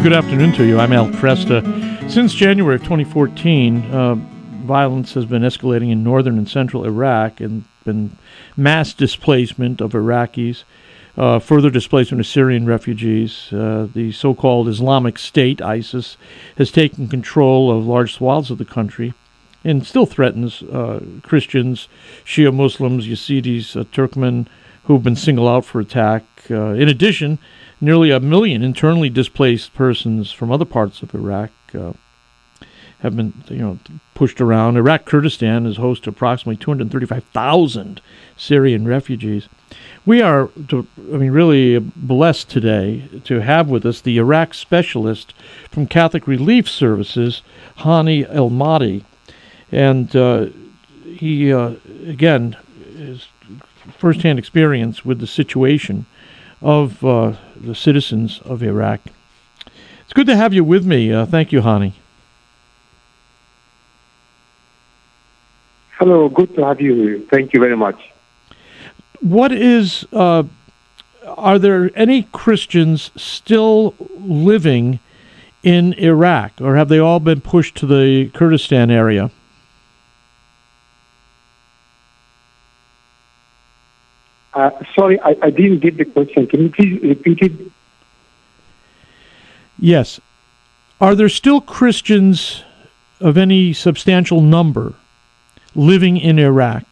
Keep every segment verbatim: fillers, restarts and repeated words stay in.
good afternoon to you. I'm Al Presta. Since January of twenty fourteen, uh, violence has been escalating in northern and central Iraq and been mass displacement of Iraqis, uh, further displacement of Syrian refugees. Uh, the so-called Islamic State, ISIS, has taken control of large swaths of the country and still threatens uh, Christians, Shia Muslims, Yazidis, uh, Turkmen, who've been singled out for attack. Uh, in addition, nearly a million internally displaced persons from other parts of Iraq uh, have been, you know, pushed around. Iraq Kurdistan is host to approximately two hundred thirty-five thousand Syrian refugees. We are, to, I mean, really blessed today to have with us the Iraq specialist from Catholic Relief Services, Hani El-Mahdi. And uh, he, uh, again, is firsthand experience with the situation of uh, the citizens of Iraq. It's good to have you with me. Uh, thank you, Hani. Hello, good to have you. Thank you very much. What is, uh, are there any Christians still living in Iraq, or have they all been pushed to the Kurdistan area? Uh, sorry, I, I didn't get the question. Can you please repeat it? Yes. Are there still Christians of any substantial number living in Iraq?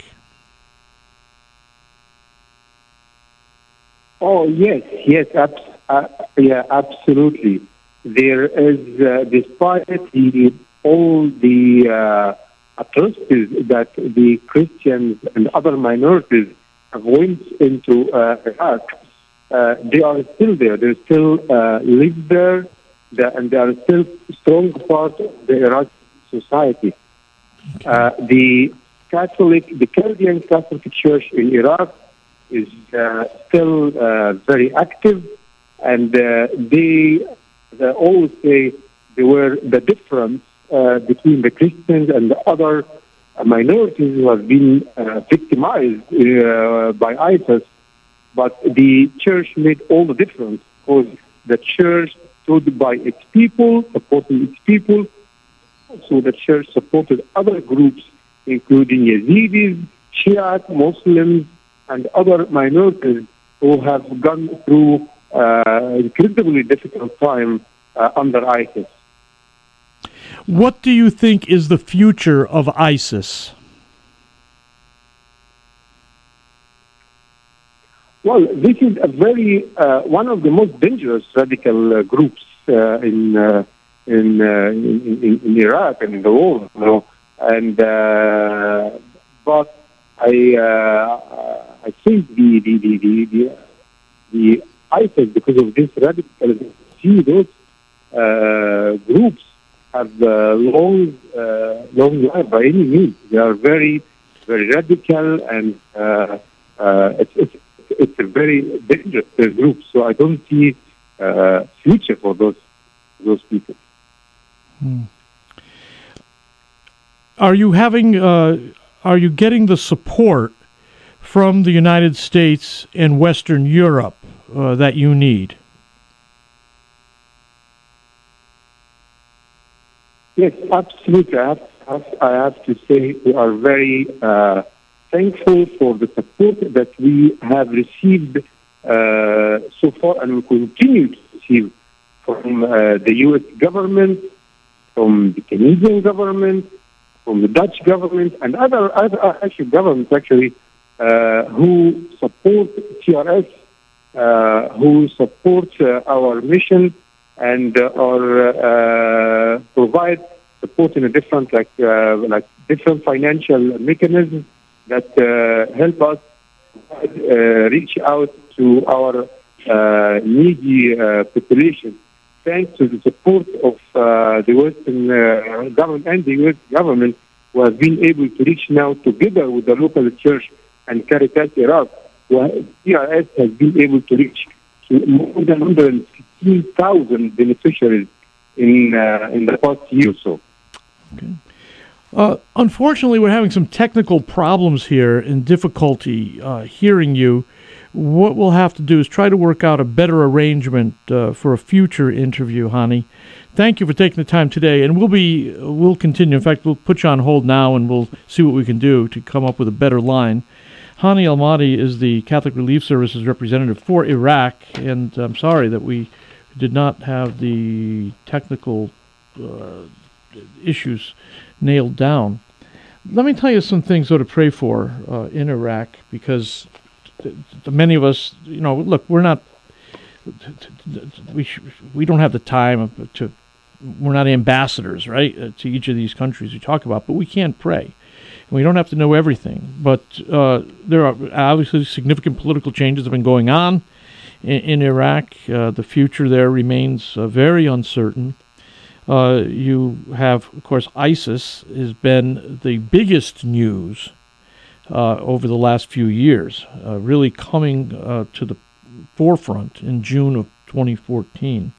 Oh, yes, yes, abs- uh, yeah, absolutely. There is, uh, despite the, all the uh, atrocities that the Christians and other minorities have went into uh, Iraq, uh, they are still there. They still uh, live there, the, and they are still a strong part of the Iraqi society. Uh, the Catholic, the Kurdian Catholic Church in Iraq is uh, still uh, very active, and uh, they, they always say they were the difference uh, between the Christians and the other minorities who have been uh, victimized uh, by ISIS, but the church made all the difference because the church stood by its people, supporting its people. So the church supported other groups, including Yazidis, Shiite, Muslims, and other minorities who have gone through uh, incredibly difficult time uh, under ISIS. What do you think is the future of ISIS? Well, this is a very uh, one of the most dangerous radical uh, groups uh, in, uh, in, uh, in in in Iraq and in the world. You know? And uh, but I uh, I think the the the the, the, the ISIS, because of this radicalism, see those uh, groups have uh, long, uh, long life by any means. They are very, very radical, and uh, uh, it's, it's it's a very dangerous group. So I don't see uh, future for those those people. Hmm. Are you having? Uh, are you getting the support from the United States and Western Europe uh, that you need? Yes, absolutely. I have, I have to say we are very uh, thankful for the support that we have received uh, so far, and we continue to receive from uh, the U S government, from the Canadian government, from the Dutch government, and other other actually governments actually uh, who support T R S, uh, who support uh, our mission, and uh, or uh, provide support in a different, like uh, like different financial mechanisms that uh, help us uh, reach out to our uh, needy uh, population. Thanks to the support of uh, the Western uh, government and the U S government, who have been able to reach now together with the local church and Caritas Iraq, T R S has been able to reach to more than one hundred fifteen thousand beneficiaries in uh, in the past year or so. Okay. Uh, unfortunately, we're having some technical problems here and difficulty uh, hearing you. what we'll have to do is try to work out a better arrangement uh, for a future interview, Hani. Thank you for taking the time today, and we'll be we'll continue. In fact, we'll put you on hold now, and we'll see what we can do to come up with a better line. Hani El-Mahdi is the Catholic Relief Services representative for Iraq, and I'm sorry that we did not have the technical uh, issues nailed down. Let me tell you some things, though, to pray for uh, in Iraq, because th- th- many of us, you know, look, we're not, we sh- we don't have the time to, we're not ambassadors, right, uh, to each of these countries we talk about, but we can pray. And we don't have to know everything, but uh, there are obviously significant political changes that have been going on in, in Iraq. Uh, the future there remains uh, very uncertain. Uh, you have, of course, ISIS has been the biggest news uh, over the last few years, uh, really coming uh, to the forefront in June of twenty fourteen.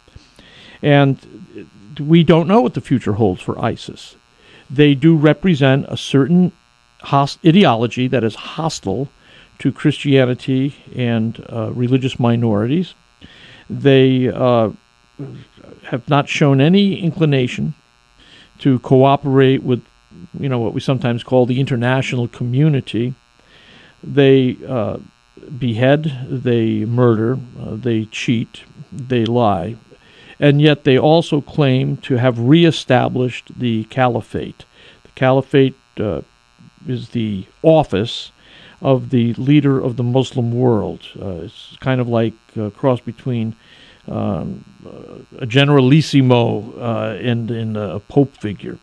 And we don't know what the future holds for ISIS. They do represent a certain host- ideology that is hostile to Christianity and uh, religious minorities. They uh, have not shown any inclination to cooperate with, you know, what we sometimes call the international community. They uh, behead, they murder, uh, they cheat, they lie, and yet they also claim to have reestablished the caliphate. The caliphate uh, is the office of the leader of the Muslim world. Uh, it's kind of like a cross between Um, a generalissimo uh, and, and a pope figure.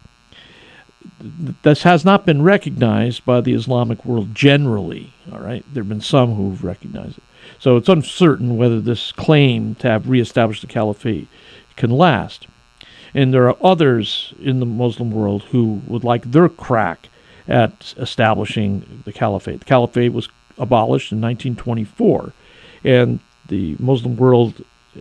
This has not been recognized by the Islamic world generally. All right, there have been some who've recognized it. So it's uncertain whether this claim to have reestablished the caliphate can last. And there are others in the Muslim world who would like their crack at establishing the caliphate. The caliphate was abolished in nineteen twenty-four, and the Muslim world,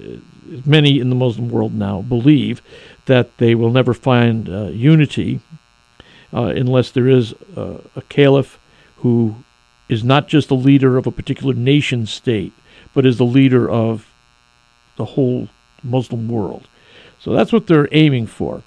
many in the Muslim world now believe that they will never find uh, unity uh, unless there is uh, a caliph who is not just the leader of a particular nation state, but is the leader of the whole Muslim world. So that's what they're aiming for.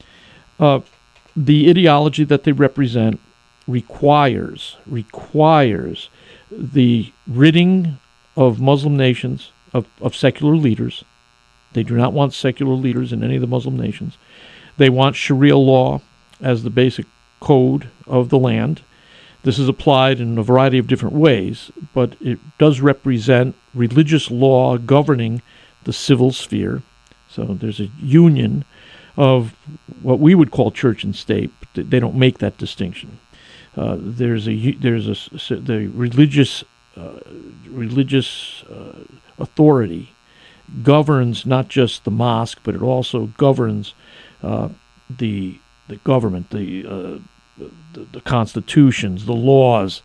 Uh, the ideology that they represent requires requires the ridding of Muslim nations Of, of secular leaders. They do not want secular leaders in any of the Muslim nations. They want Sharia law as the basic code of the land. This is applied in a variety of different ways, but it does represent religious law governing the civil sphere. So there's a union of what we would call church and state, but they don't make that distinction. Uh, there's a there's a the religious uh, religious uh, authority governs not just the mosque, but it also governs uh, the the government, the, uh, the the constitutions, the laws.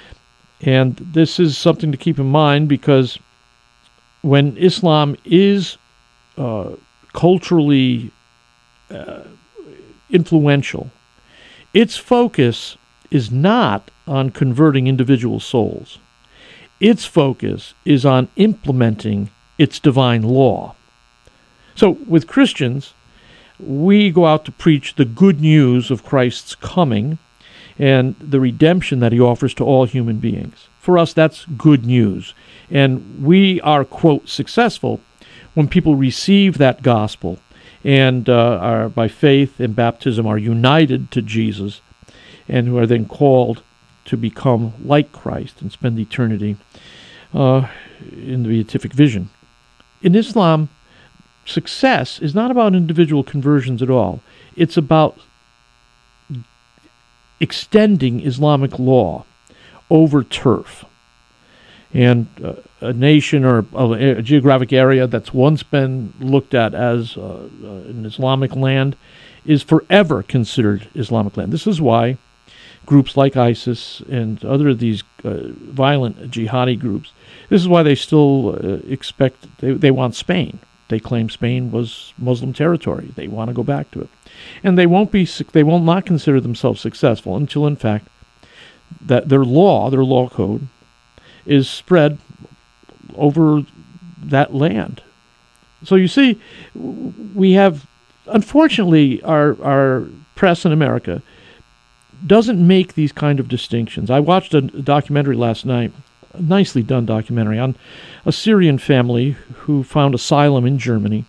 And this is something to keep in mind, because when Islam is uh, culturally uh, influential, its focus is not on converting individual souls. Its focus is on implementing its divine law. So with Christians, we go out to preach the good news of Christ's coming and the redemption that he offers to all human beings. For us, that's good news. And we are, quote, successful when people receive that gospel and uh, are, by faith and baptism, are united to Jesus, and who are then called to become like Christ and spend eternity uh, in the beatific vision. In Islam, success is not about individual conversions at all. It's about extending Islamic law over turf. And uh, a nation or a, a geographic area that's once been looked at as uh, uh, an Islamic land is forever considered Islamic land. This is why groups like ISIS and other of these uh, violent jihadi groups, this is why they still uh, expect, they, they want Spain. They claim Spain was Muslim territory. They want to go back to it. And they won't be, they will not consider themselves successful until, in fact, that their law, their law code, is spread over that land. So you see, we have, unfortunately, our our press in America doesn't make these kind of distinctions. I watched a documentary last night, a nicely done documentary, on a Syrian family who found asylum in Germany.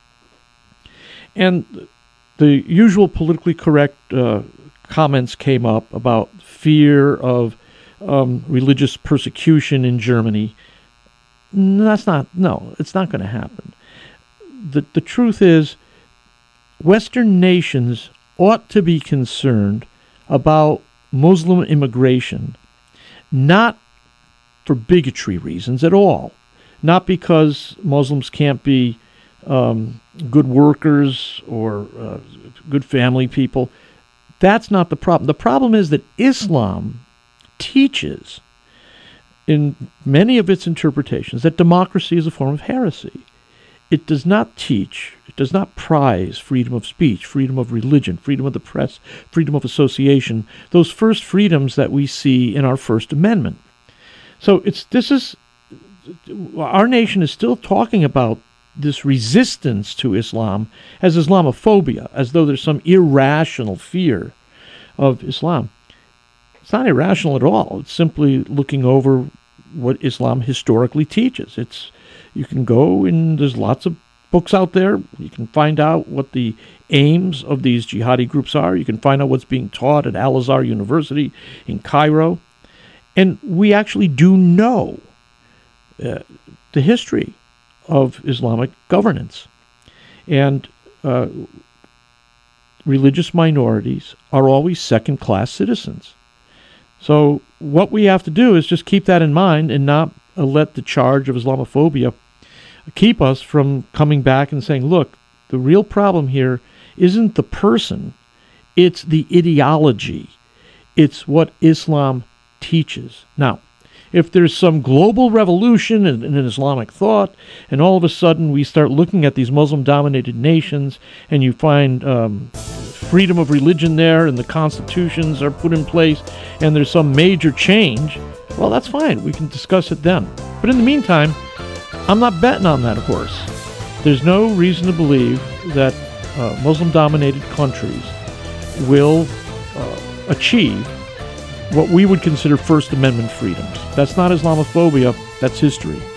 And the usual politically correct uh, comments came up about fear of um, religious persecution in Germany. No, that's not, no, it's not going to happen. The, the truth is, Western nations ought to be concerned about Muslim immigration, not for bigotry reasons at all, not because Muslims can't be um, good workers or uh, good family people. That's not the problem. The problem is that Islam teaches, in many of its interpretations, that democracy is a form of heresy. It does not teach, it does not prize freedom of speech, freedom of religion, freedom of the press, freedom of association, those first freedoms that we see in our First Amendment. So it's this is, our nation is still talking about this resistance to Islam as Islamophobia, as though there's some irrational fear of Islam. It's not irrational at all. It's simply looking over what Islam historically teaches. It's You can go, and there's lots of books out there. You can find out what the aims of these jihadi groups are. You can find out what's being taught at Al-Azhar University in Cairo. And we actually do know uh, the history of Islamic governance. And uh, religious minorities are always second-class citizens. So what we have to do is just keep that in mind and not uh, let the charge of Islamophobia keep us from coming back and saying, look, the real problem here isn't the person, it's the ideology. It's what Islam teaches. Now, if there's some global revolution in, in Islamic thought, and all of a sudden we start looking at these Muslim-dominated nations, and you find um, freedom of religion there, and the constitutions are put in place, and there's some major change, well, that's fine. We can discuss it then. But in the meantime, I'm not betting on that horse. There's no reason to believe that uh, Muslim-dominated countries will uh, achieve what we would consider First Amendment freedoms. That's not Islamophobia, that's history.